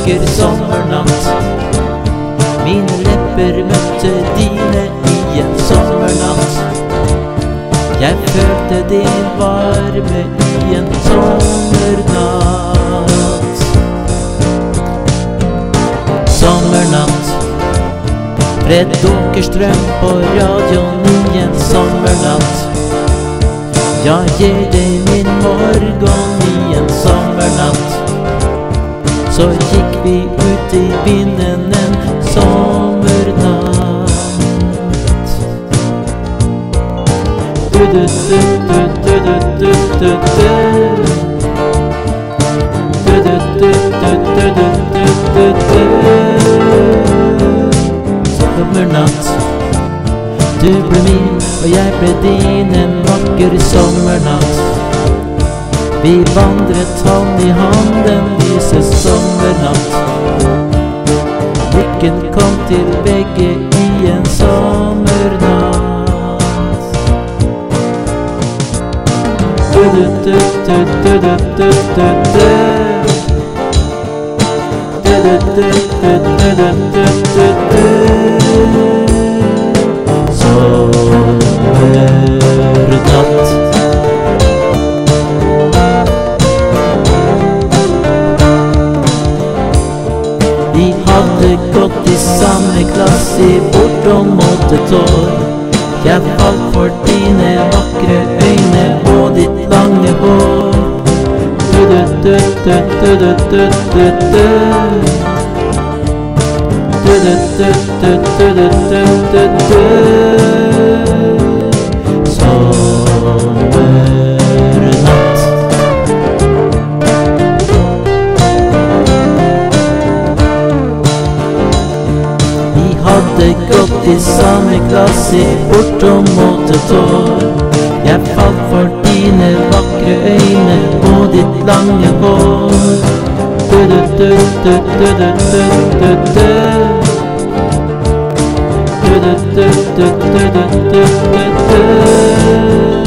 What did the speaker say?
vakker sommernatt. Mine lepper møtte dine i en sommernatt. Jeg følte din varme i en sommernatt. Sommernatt. Fred Åkerstrøm på radioen i en sommernatt. Jeg gir deg min morgen i en sommernatt. Så gikk vi ut i vinden en sommernatt. Sommernatt. Du ble min, og jeg ble din, en vakker sommernatt. Vi vandret hånd i hånd den lyse sommernatt. Lykken kom til begge i en sommernatt. Sommernatt. Vi hadde gått i samme klasse i bortimot et år. Jeg falt for dine vakre øyne og ditt lange hår. Sommernatt. Vi hadde gått i samme klasse bortimot et år. Jeg falt for dine vakre øyne og ditt lange hår. Sommernatt.